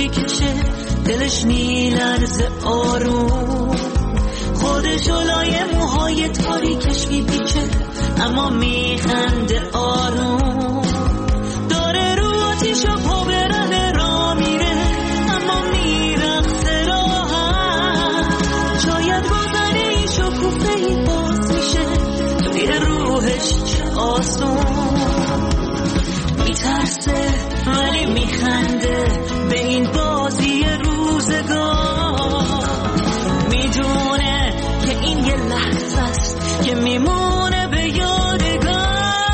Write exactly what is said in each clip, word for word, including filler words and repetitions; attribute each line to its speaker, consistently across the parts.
Speaker 1: آتیشی کشه دلش میلرزه آروم، خودش جلوی موهای تاریکش میپیچه اما میخنده آروم، داره رو آتیشا پا برنه را میره اما میرخصه راحت، شاید بازنه ای شکوفه ای باز میشه توی روحش چه آسون، میترسه ولی میخنده به این بازی روزگار، میدونه که این یه لحظه است که میمونه به یادگار.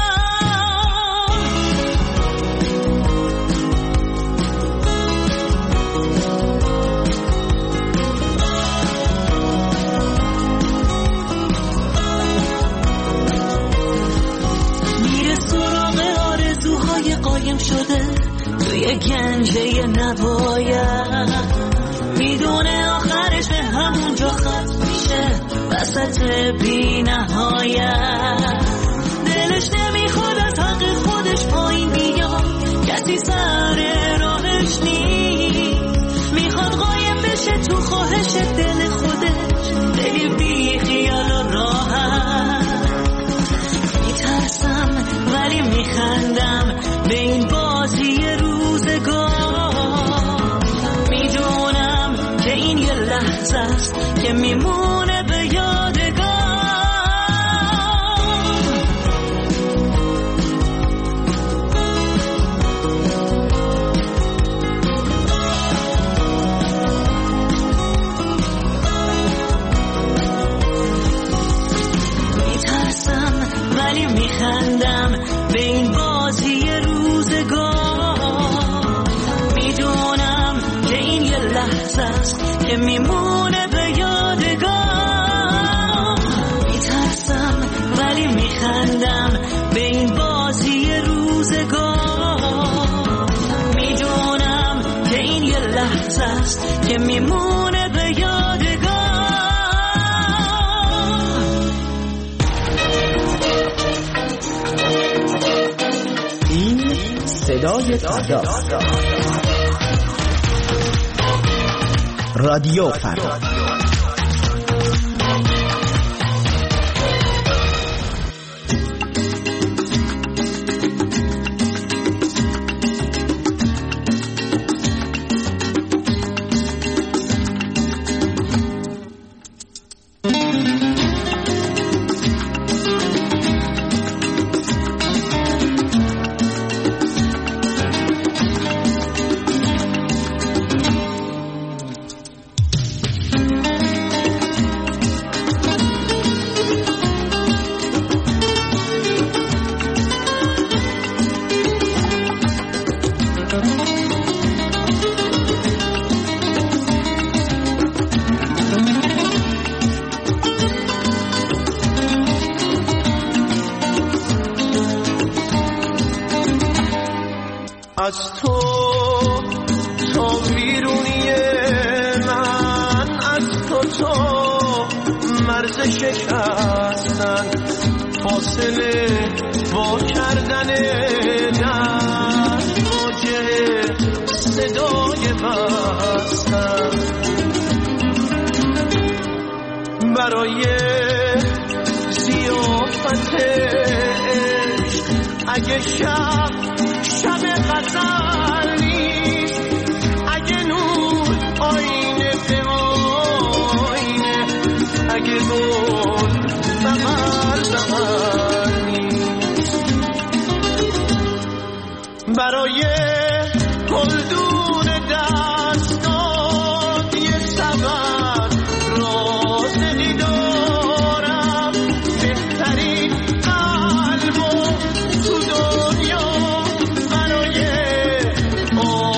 Speaker 1: میره سراغ آرزوهای قایم شده توی گنجه نباید، میدونه آخرش به همونجا ختم میشه وسط بی نهایت، دلش نمیخواد از حق خودش پایین بیاد، کسی سر راهش نیست، میخواد قایم بشه تو خواهش دل خودش، دلی بی خیال و راحت، میترسم ولی میخندم به این بازی روزگار، میدونم که این یه لحظه است که میمونه به یادگار. میترسم ولی میخندم به این بازی روزگار، میدونم که این یه لحظه است که میمونه به یادگار، میترسم ولی میخندم به این بازی روزگار، میدونم که این یه لحظه است که میمونه به یادگار.
Speaker 2: این صدای فردا، رادیو فردا.
Speaker 3: از تو تا بیرونی من، از تو تا مرز شکستن، فاصله با کردن دست، واجه صدای بستن، برای زیافت عشق اگه شب شب غزل نیست، اگه نور آینه به آینه، اگه گل بغل بغل نیست، برای گلدون دستات یه سبب راز دیدارم، بهترین قلب و تو دنیا برای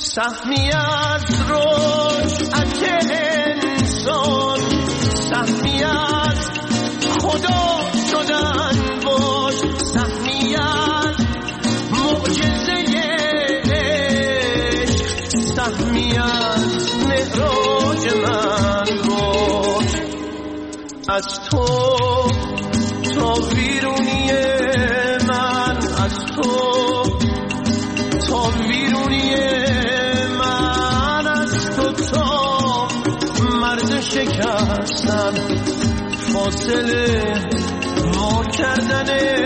Speaker 3: سهمی از رجعت انسان، سهمی از خدا شدن باش، سهمی از معجزه عشق، سهمی از معراج من باش. از تو تا ویرونی من، از تو تا ویرونی من، از تو تا مرد شکستن، فاصله وا کردن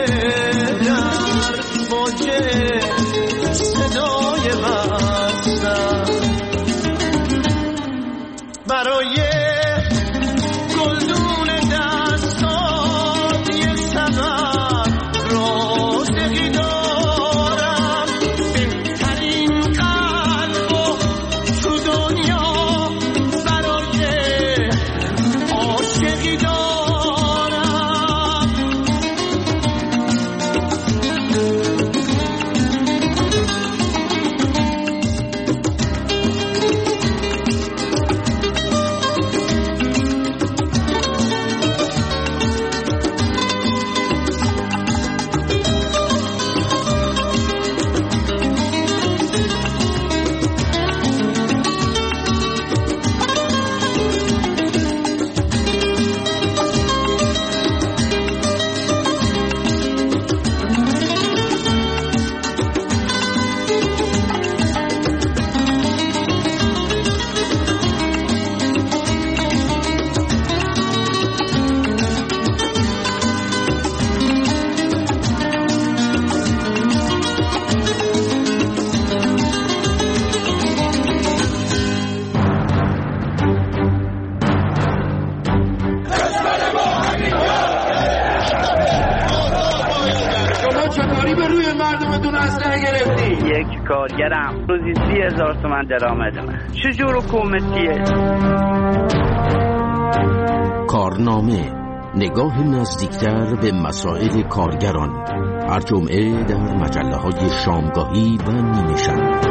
Speaker 3: در باجه صدای بستن. برای گلدون دستات یه سبب رازقی دارم، بهترین قلب و تو دنیا برای عاشقی دارم.
Speaker 4: یک کارگرم روزی سی هزار تومن درآمد من. چجور حکومتیه؟
Speaker 5: کارنامه، نگاه نزدیکتر به مسائل کارگران، هر جمعه در مجله های شامگاهی و نیمه شب.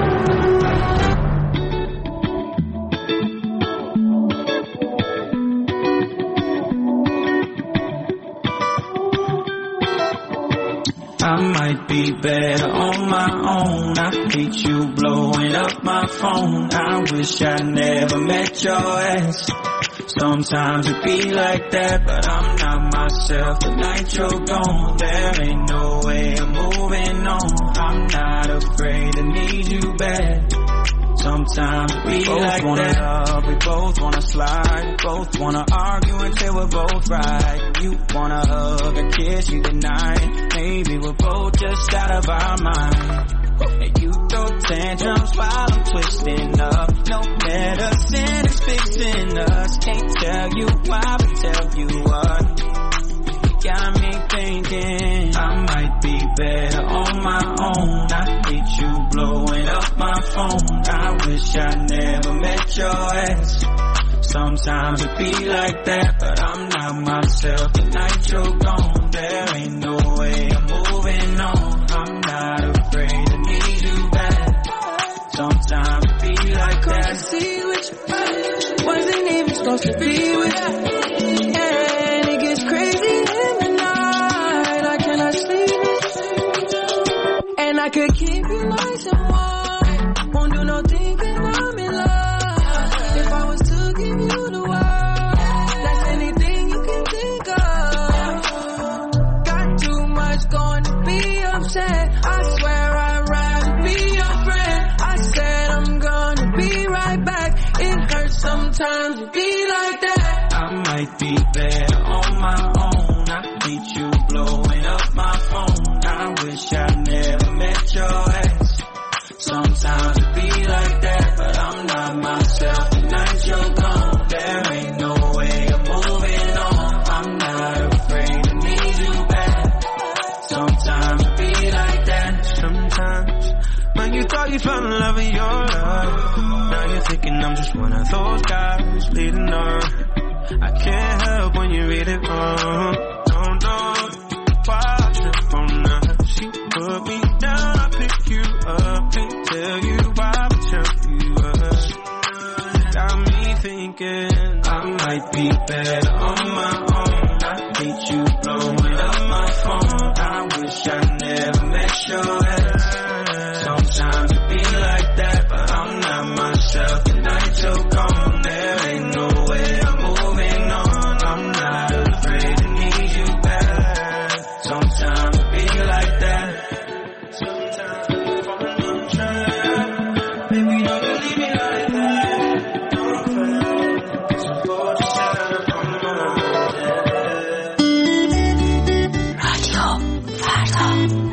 Speaker 1: I might be better on my own. I hate you blowing up my phone. I wish I never met your ass. Sometimes it be like that, but I'm not myself. The night you're gone, there ain't no way I'm moving on. I'm not afraid to need you back. Sometimes it be both like wanna that. Love, we both wanna slide. We both wanna argue until we're both right. You wanna hug and kiss, you deny. Maybe we're both just out of our mind. And you throw tantrums while I'm twisting up. No medicine is fixing us. Can't tell you why, but tell you what. Got me thinking I might be better on my own. I hate you blowing up my phone. I wish I never met your ass. Sometimes it be like that, but I'm not myself. The night you're gone, there ain't no way I'm moving on. I'm not afraid to need you back. Sometimes it be like that. I see with you, wasn't even supposed to be with you. And it gets crazy in the night. I cannot sleep, and I could keep you nice and warm. Won't do no thinking I'm in love. If I was to give you the world, that's anything you can think of. Got too much going to be upset. I swear I'd rather be your friend. I said I'm gonna be right back. It hurts sometimes to be like that. I might be better on my own. I hate you blowing up my phone. I wish I never met your ass. Sometimes it be like that, but I'm not myself. The night you're gone, there ain't no way I'm moving on. I'm not afraid to need you back. Sometimes it be like that. Sometimes when you thought you found love in your life, now you're thinking I'm just one of those guys leading on. I can't help when you read it wrong. Don't know why I trip on her. She put me down, I pick you up and tell you why I tell you. talking. I might be better on my own. I hate you blowing up my phone. I wish I never met your ex. Sometimes it be like that, but I'm not myself. The night you're gone, there ain't no way I'm moving on. I'm not afraid to need you back. Sometimes it be like that. Sometimes I fall on track. Baby, don't leave me like that. Don't fret. So go to set up on my head.
Speaker 2: رادیو فردا.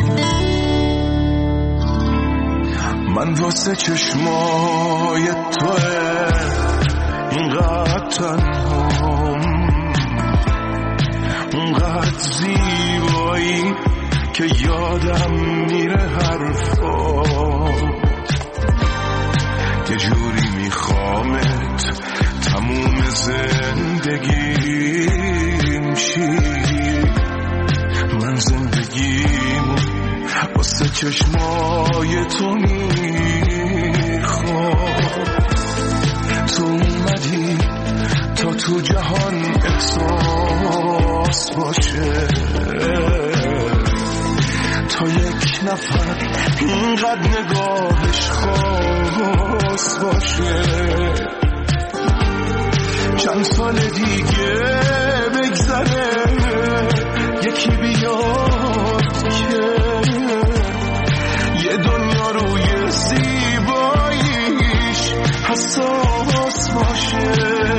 Speaker 3: من واسه چشمای توه اینقدر تنهام، اونقدر زیبایی که یادم میره حرفات. یه جوری میخوامت تموم زندگیم شی. من زندگیمو واسه چشمای تو میخوام. تو اومدی تا تو جهان احساس باشه، تا یک نفر اینقدر نگاهش خاص باشه. چند سال دیگه بگذره یکی بیاد که یه دنیا روی زیباییش حساس باشه.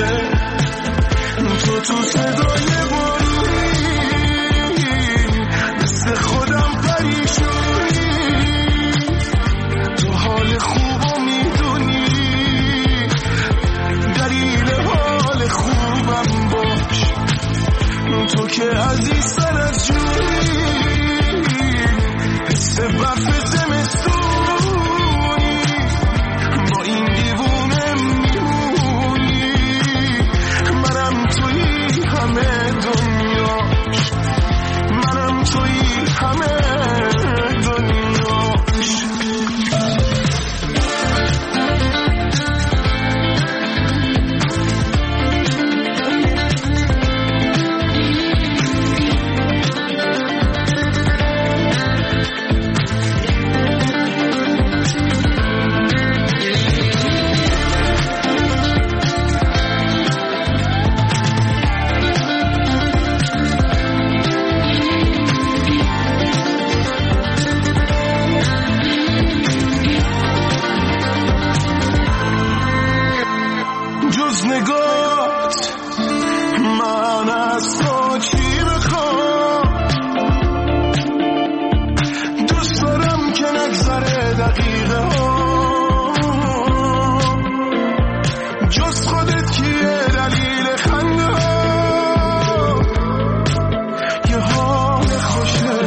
Speaker 3: تو تو صدای بارونی مثل خودم پریشونی. تو حال خوبو میدونی، دلیل حال خوبم باش. تو که عزیزتر از جونی، حس برف زمستونی. با این دیوونه میمونی، منم توی همه دنیاش، منم توی همه دنیاش. نگات من از تو چی بخوام؟ دوست دارم که نگذره دقیقه ها، جز خودت کیه دلیل خنده ها؟ یه حال خوشه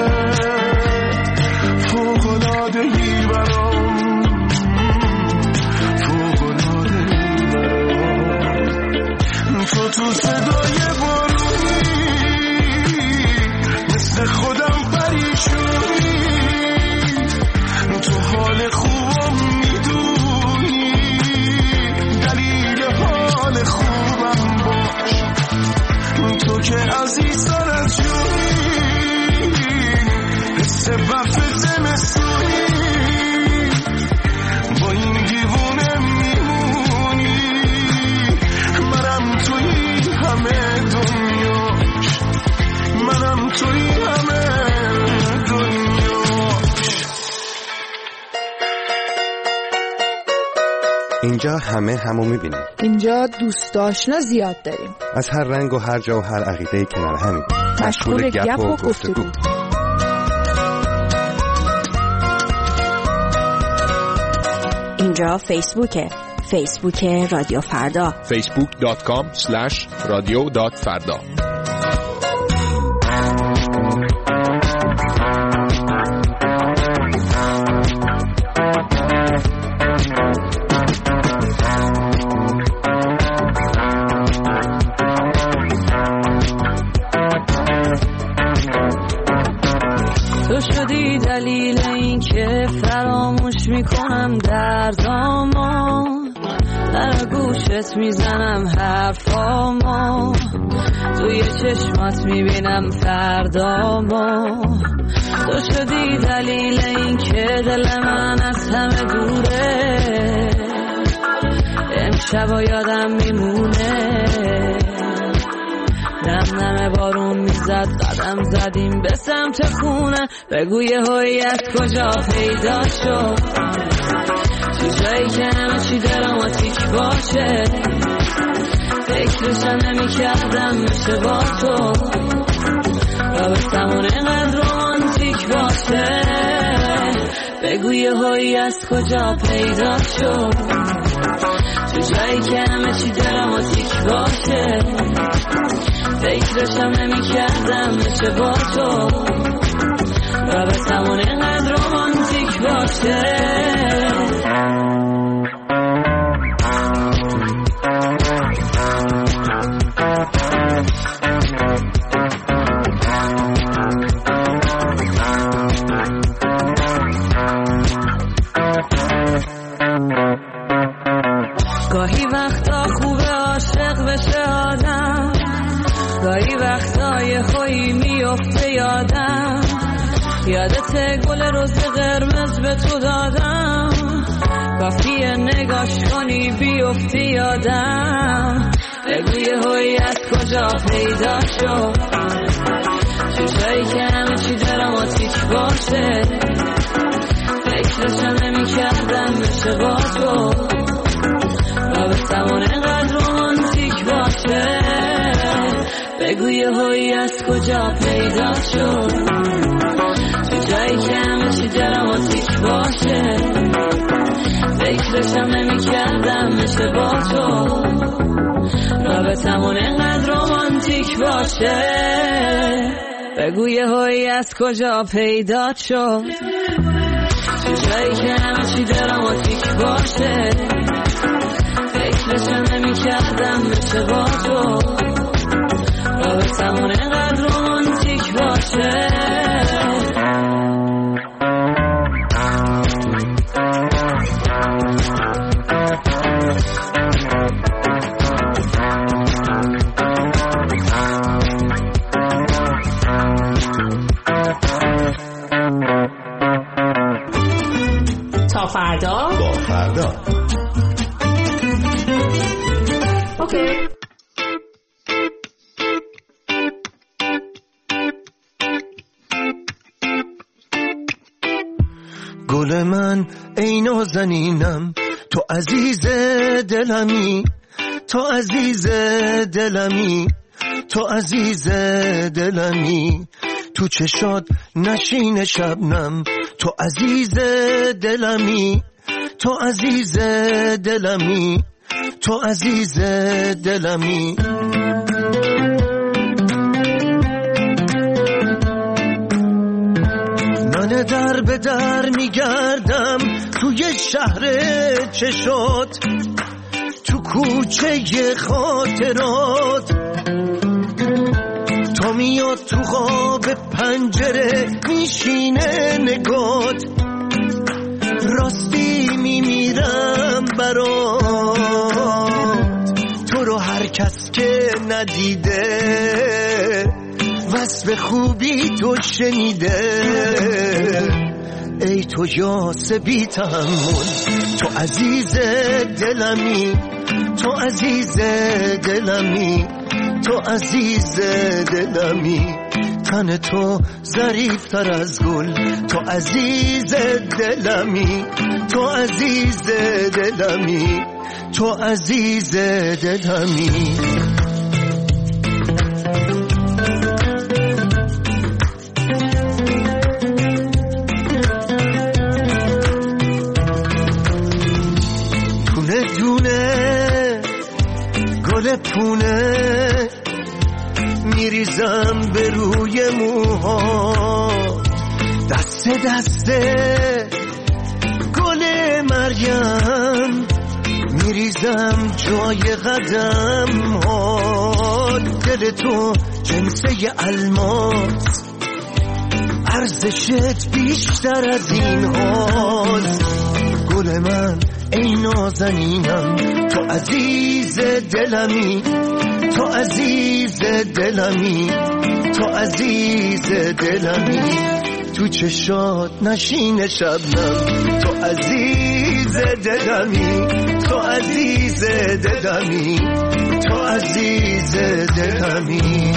Speaker 3: فوق‌العاده‌ای برام، فوق‌العاده‌ای برام. تو تو صدای بارونی مثل خودم پریشونی. تو حال خوبم میدونی، دلیل حال خوبم باش. تو که عزیزتر از جونی، حس برف زمستونی. با این دیوونه میمونی، منم توی همه دنیاش، منم توی همه دنیاش.
Speaker 6: اینجا همه همو میبینیم.
Speaker 7: اینجا دوست آشنا زیاد داریم،
Speaker 6: از هر رنگ و هر جا و هر عقیده‌ای کنار همین،
Speaker 7: مشغول گپ و گفتگو.
Speaker 8: اینجا فیسبوکه، فیسبوک رادیو فردا،
Speaker 9: فیسبوک دات کام اسلش رادیو دات فردا.
Speaker 10: تو شدی دلیل این که فراموش میکنم دردامو، در گوشت میزنم حرفامو، توی چشمات میبینم فردامو. تو شدی دلیل این که دل من از همه دوره، امشب یادم میمونه. نم نم بارون میزد، قدم زدیم به سمت خونه. بگو یه هویت کجا پیدا شد، تو جایی که همه چی دراماتیک باشه. فکرشم نمی کردم میشه با تو رابطمون اینقدر رومانتیک باشه. بگو یه هویت کجا پیدا شد، تو جایی که همه چی دراماتیک باشه. فکرشم نمی کردم میشه با تو رابطمون اینقدر رومانتیک باشه. گاهی وقتا خوبه عاشق بشه آدم، گاهی وقتا یه خویی میفته یادم. یادت گل روز قرمز به تو دادم، کافیه نگاش کنی بیفتی یادم. بگو یه هویت کجا پیدا شد، تو جایی که همه چی دراماتیک باشه. فکرشم نمی کردم بشه با تو رابطمون اینقدر رومانتیک باشه. بگو یه هویت کجا پیدا شد، تو جایی که همه چی دراماتیک باشه. فکرشم نمی کردم میشه با تو رابطمون اینقدر رومانتیک باشه. بگو یه هویت کجا پیدا شد، تو جایی که همه چی دراماتیک باشه. فکرشم نمی کردم میشه با تو رابطمون اینقدر رومانتیک باشه.
Speaker 2: تا فردا
Speaker 6: با فردا
Speaker 2: اوکی.
Speaker 3: گل من ای نازنینم، تو عزیز دلمی، تو عزیز دلمی، تو عزیز دلمی. تو چشات نشین شبنم، تو عزیز دلمی، تو عزیز دلمی، تو عزیز دلمی. من در به در میگردم توی شهر چشات، تو کوچه خاطرات. تا میاد تو خواب پنجره میشینه نگات، راستی میمیرم برات. تو رو هر کس که ندیده وصف خوبی تو شنیده. ای تو یاس بی تحمل، تو عزیز دلمی، تو عزیز دلمی، تو عزیز دلمی. تن تو ظریف تر از گل، تو عزیز دلمی، تو عزیز دلمی، تو عزیز دلمی. دونه دونه گل پونه میریزم به روی موها، دست دست گل مریم میریزم جای قدم ها. دل تو جنسه الماس، ارزشت بیشتر از این هاست. گل من ای نازنینم تو عزیز دلمی، تو عزیز دلمی، تو عزیز دلمی، تو چشات نشین شبنم، تو عزیز دلمی، تو عزیز دلمی، تو عزیز دلمی.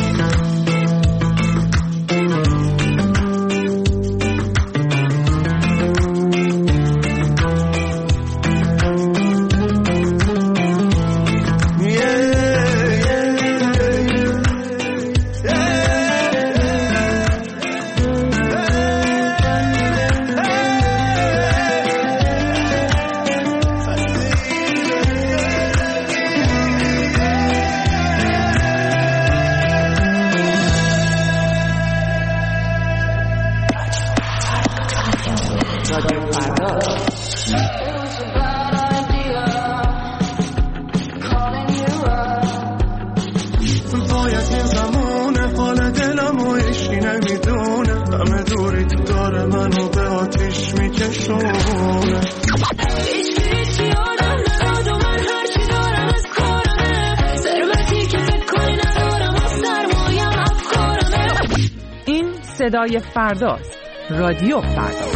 Speaker 2: صدای فرداست. رادیو فردا.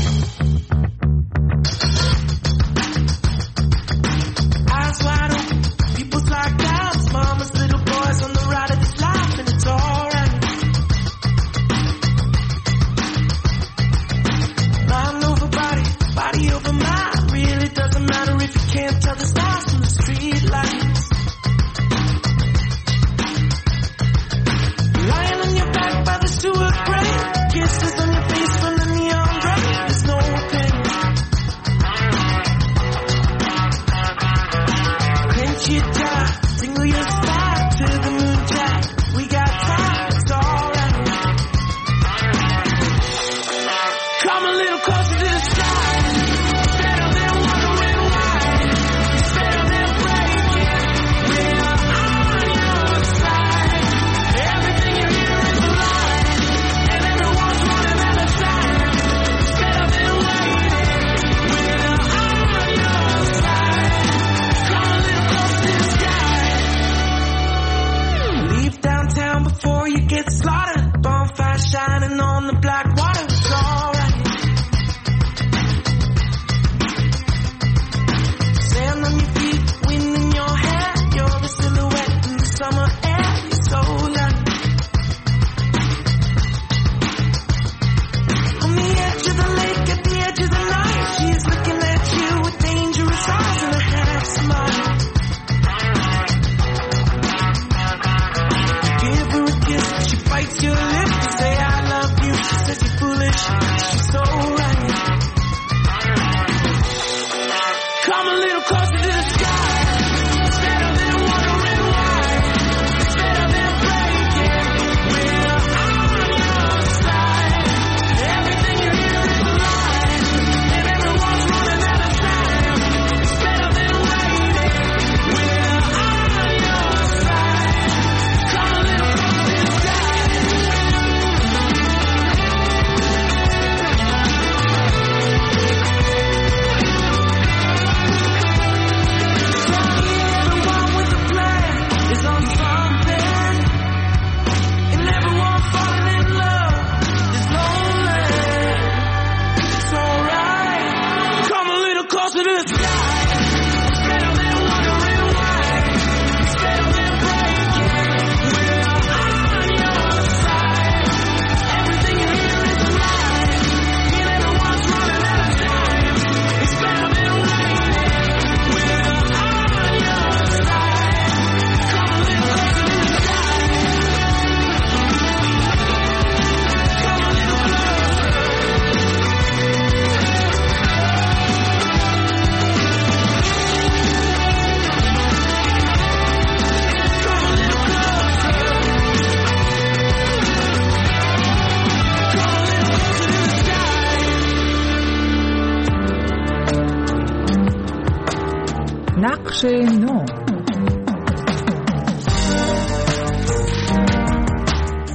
Speaker 2: نقش نو.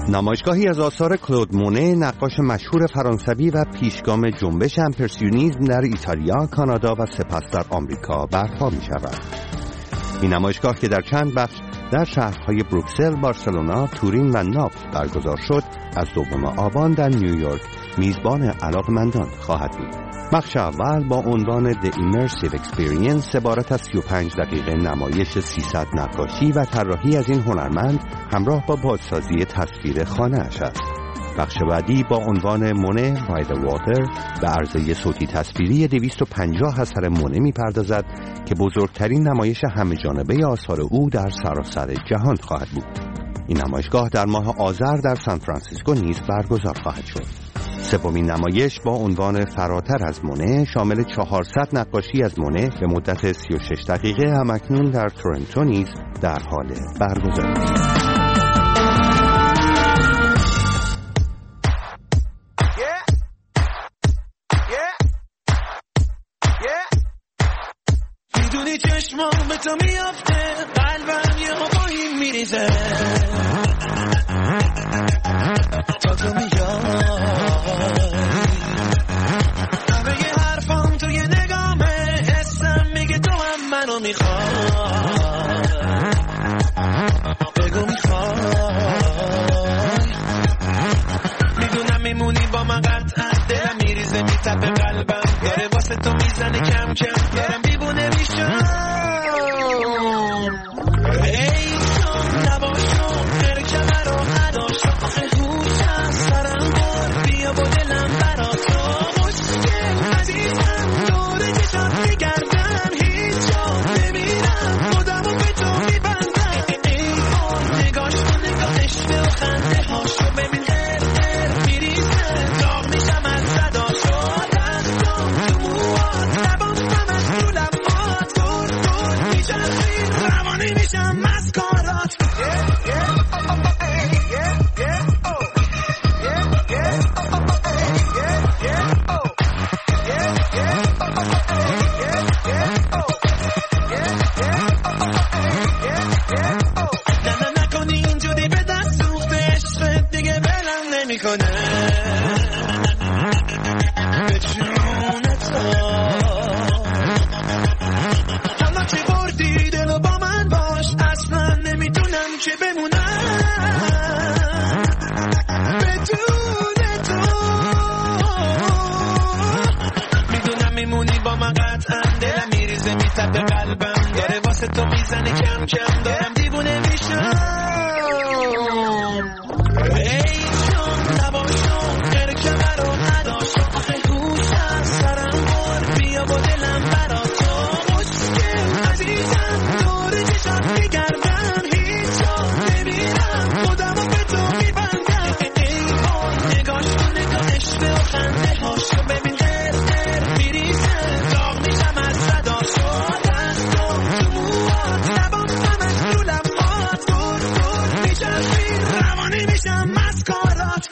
Speaker 6: نمایشگاهی از آثار کلود مونه، نقاش مشهور فرانسوی و پیشگام جنبش امپرسیونیسم در ایتالیا، کانادا و سپس در آمریکا برپا می شود. این نمایشگاه که در چند بخش در شهرهای بروکسل، بارسلونا، تورین و ناپل برگزار شد، از دوم آبان در نیویورک میزبان علاقمندان خواهد بود. بخش اول با عنوان The Immersive Experience عبارت از سی و پنج دقیقه نمایش سیصد نقاشی و طراحی از این هنرمند همراه با بازسازی تصویر خانه اش است. بخش بعدی با عنوان مونه by the water به عرضه صوتی تصویری دویست و پنجاه اثر مونه می‌پردازد که بزرگترین نمایش همه جانبه آثار او در سراسر جهان خواهد بود. این نمایشگاه در ماه آذر در سان فرانسیسکو نیز برگزار خواهد شد. سومین نمایش با عنوان فراتر از مونه شامل چهارصد نقاشی از مونه به مدت سی و شش دقیقه همکنون در تورنتو نیز در حال برگزاری است.
Speaker 1: میدونی چشمام به تو میافته، قلبم یه هوایی میریزه تا تو میای، همه یه حرفام توی نگامه، حسم میگه تو هم منو میخوای، بگو میخوای، میدونم میمونی با من قطعا، دلم میریزه میتپه قلبم داره واسه تو میزنه کم کم، دارم دیوونه میشم. ای جان نباشم ترکم رو نداشم، آخه هوش از سرم بر بیا با دلم برا تو مشکل عزیزم، دوره چشم میگردم هیچ جا نمیرم، خودمو به تو میبندم. ای بار نگاش کن نگاهش به و خنده هاشو ببین هر هر میریزه، داغ میشم از صداشو، دستم تو موات لبام سمش تو لبات، دور دور میچرخی روانی میشم مسکارات. نه نه نکنی اینجوری به دست سوخته، عشقت دیگه بلم نمیکنه به جون تو، حالا چه بردی دلو با من باش، اصلا نمیتونم که بمونم بدون تو، میدونم میمونی با من قطعا، دلم میریزه میتپه قلبم داره واسه تو میزنه کم کم، دارم دیوونه میشم. ای جان نباشم ترکم رو نداشم، آخه هوش از سرم بر بیا با دلم برا تو مشکل عزیزم، دوره چشم میگردم هیچ جا نمیرم، خودمو به تو میبندم. ای بار نگاش کن نگاهش به و خنده هاشو ببین هر هر میریزه، داغ میشم از صداشو، دستم تو موات لبام سمش تو لبات، دور دور میچرخی روانی میشم مسکارات.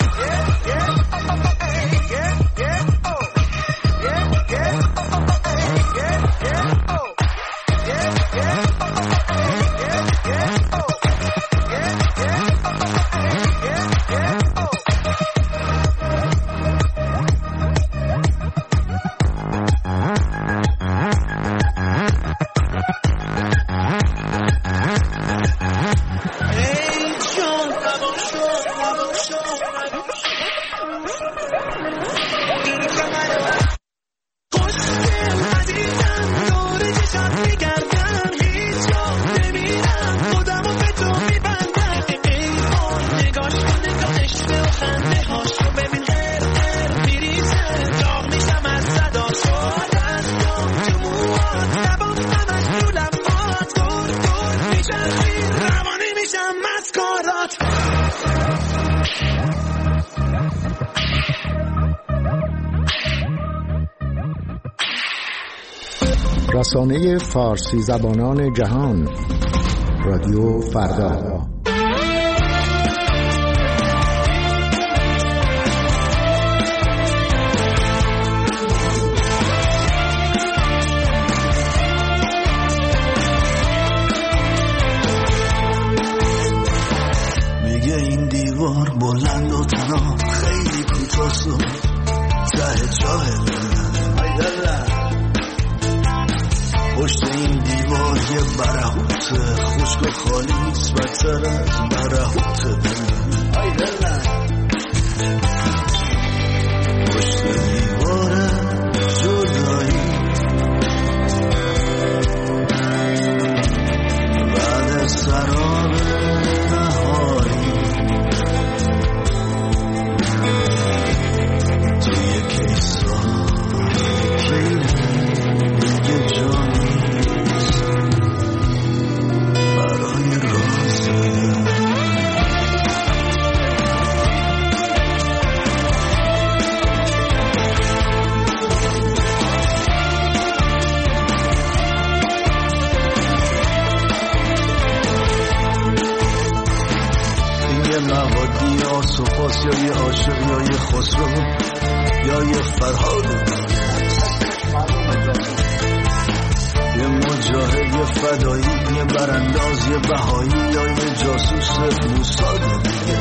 Speaker 11: رسانه فارسی زبانان جهان، رادیو فردا.
Speaker 1: میگه این دیوار
Speaker 3: خشک و خالیست بدتر از برهوت دلم. ای دلم پشت دیوار جدایی بعد سراب نهایی توی کیسا یکی دیگه جانیست برای رازه. نوادی آسوپاس یا یه عاشق یا یه خسرو یا یه فرهاد یه مجاهد یه فدایی یه برانداز یه بهایی یا یه جاسوس موساد دیگه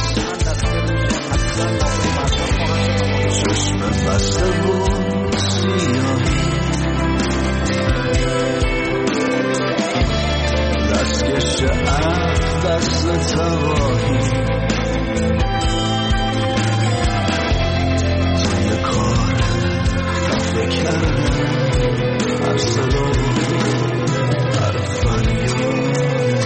Speaker 3: چشم بسته و سیاهی دستکش عقل دست تواهی توی کار خفه کردن هر صدا هر فریاد.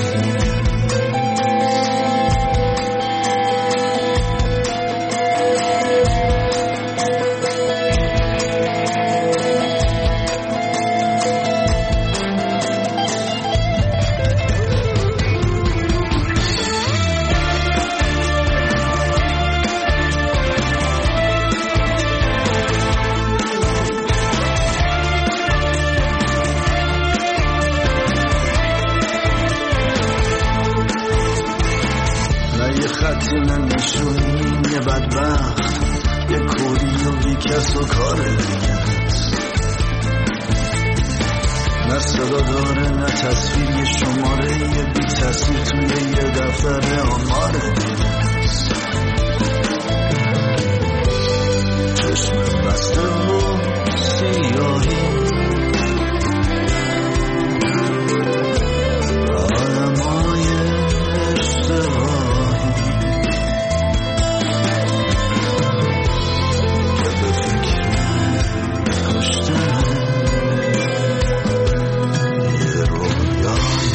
Speaker 3: یه بدبخت یه کوری و بی کس و کار دیگه است، نه صدا داره نه تصویر، یه شماره یه بی تصویر توی یه دفتر آمار دیگه است. چشم بسته و سیاهی آدمای اشتباهی که به فکر کشتن یه رویایی.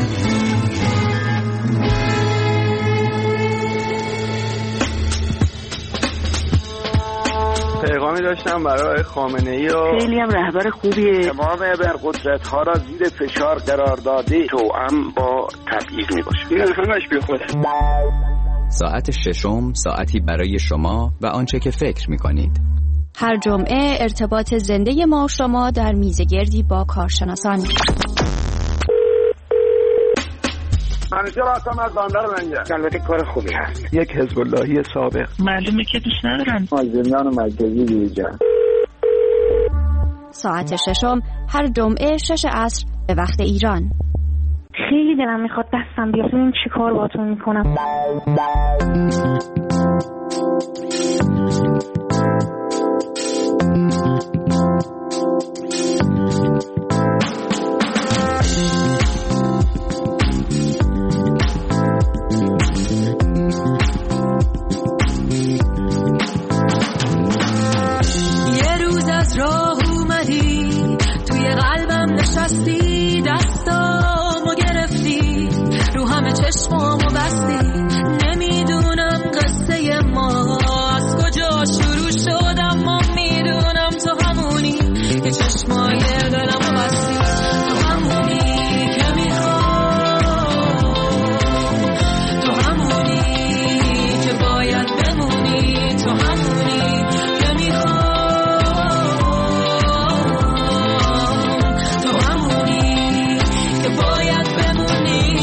Speaker 4: پیغامی داشتم برای خامنه‌ای و
Speaker 12: خیلی هم رهبر خوبیه،
Speaker 4: تمام ابرقدرت‌ها را زیر فشار قرار داده، توأم با تبعیض میباشه. این همش بی خوده.
Speaker 13: ساعت ششم ساعتی برای شما و آنچه که فکر میکنید.
Speaker 8: هر جمعه ارتباط زنده ما و شما در میزگردی با کارشناسان.
Speaker 4: منیجر هستم از بندر منجر. البته کار خوبی هست. یک حزب اللهی سابق.
Speaker 12: معلومه که دوست ندارن.
Speaker 4: مازندران مرکزی بیرجان.
Speaker 8: ساعت ششم هر جمعه شش عصر به وقت ایران.
Speaker 12: خیلی دلم میخواد دستم بیاد ببینم چی کار باهاتون میکنم.
Speaker 10: دستامو گرفتی رو همه چشمامو بستی، نمیدونم قصه ما از کجا شروع شد، اما میدونم تو همونی که چشمای دلمو بستی، تو همونی که میخوام، تو همونی که باید بمونی، تو همونی که میخوام، تو همونی که باید بمونی.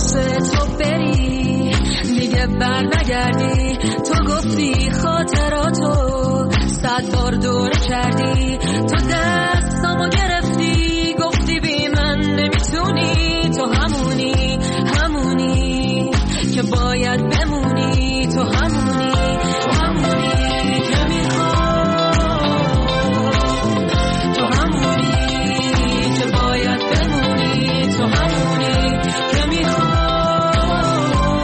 Speaker 10: واسه تو بری دیگه بر نگردی. تو گفتی خاطراتو صد بار دور کردی. تو دستامو گرفتی گفتی بی من نمیتونی. تو همونی همونی که باید بمونی. تو همونی همونی که میخوام. تو همونی که باید بمونی. تو همونی که میخوام.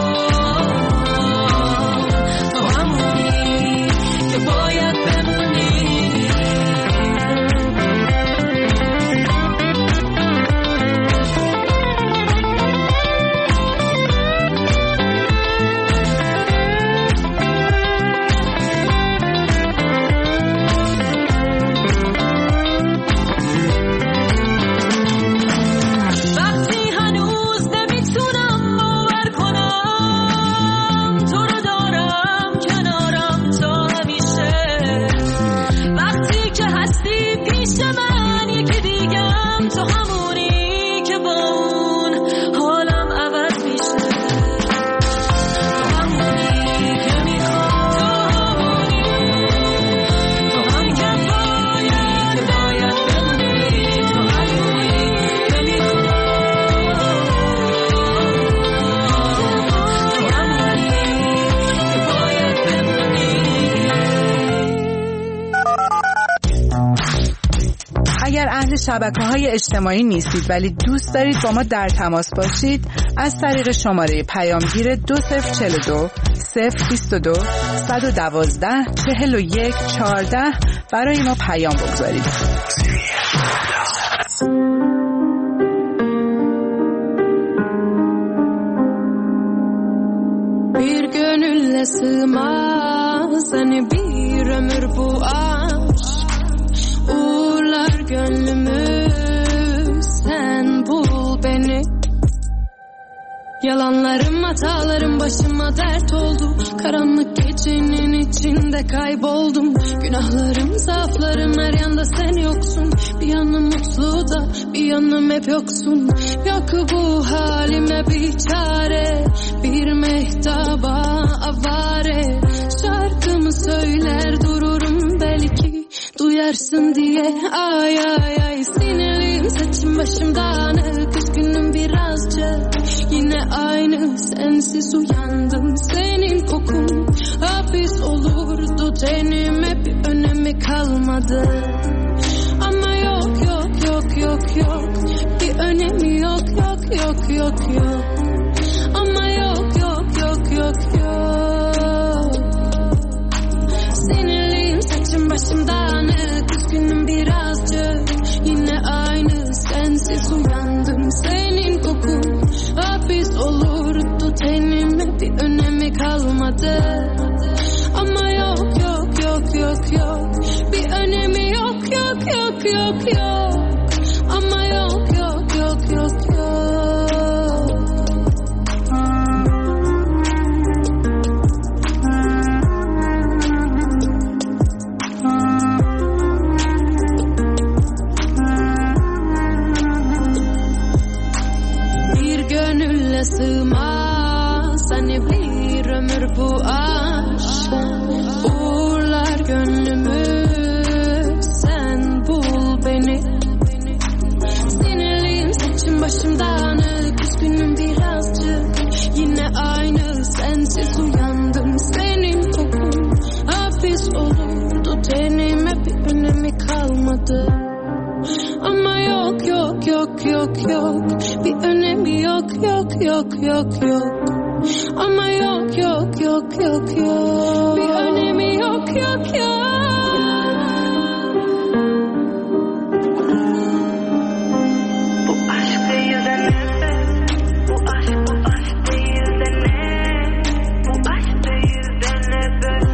Speaker 10: تو همونی که باید بمونی.
Speaker 2: شبکه‌های اجتماعی نیستید ولی دوست دارید با ما در تماس باشید، از طریق شماره پیامگیر دو صفر چهل و دو صفر بیست و دو صد و دوازده چهل و یک چهارده برای ما پیام بگذارید.
Speaker 10: Bir gönülle sığmaz hani bir ömür bu aşk. Uğurlar gönlümü sen bul beni. Yalanlarım hatalarım başıma dert oldu. Karanlık gecenin içinde kayboldum. Günahlarım zaaflarım her yanda sen yoksun. Bir yanım mutlu da bir yanım hep yoksun. Yok bu halime bir çare, bir mehtaba avare. Şarkımı söyler dururum belki duyarsın diye. Ay ay ay sinirliyim saçım başım dağınık. Üzgünüm birazcık yine aynı sensiz uyandım. Senin kokun hapis olurdu tenime bir önemi kalmadı. Ama yok yok yok yok yok bir önemi yok yok yok yok yok. Ama yok yok yok yok yok. Sinirliyim saçım başım dağınık. Üzgünüm birazcık yine aynı sensiz uyandım. Senin kokun hapis olurdu tenime bir önemi kalmadı. Ama yok yok yok yok yok bir önemi yok yok yok yok yok. Ama yok yok yok yok yok. Sığmaz hani bir ömür bu aşk. Uğurlar gönlümü sen bul beni. Sinirliyim saçım başım dağınık. Üzgünüm birazcık yine aynı sensiz uyandım. Senin kokun hapis olurdu tenime bir önemi kalmadı. Ama yok yok yok yok yok bir önemi yok yok yok yok yok. Ama yok yok yok yok yok bir önemi yok yok yok. Bu aşk değil de ne? Bu aşk bu aşk değil de ne? Bu aşk değil de ne be?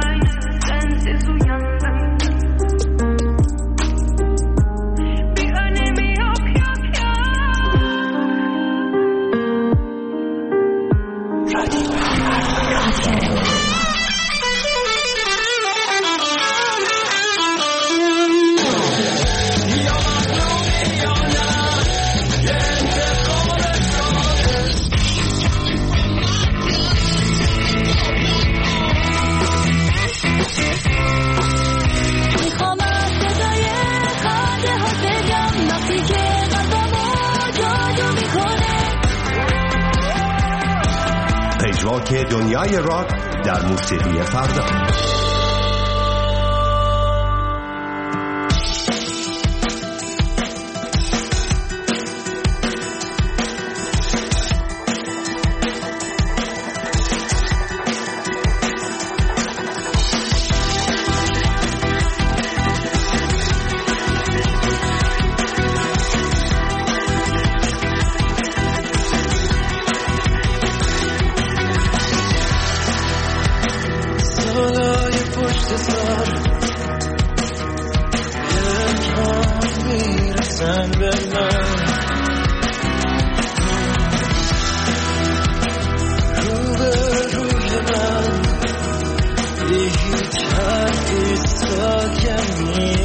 Speaker 10: Bir
Speaker 6: که دنیای راک در موسیقی فردا.
Speaker 10: Can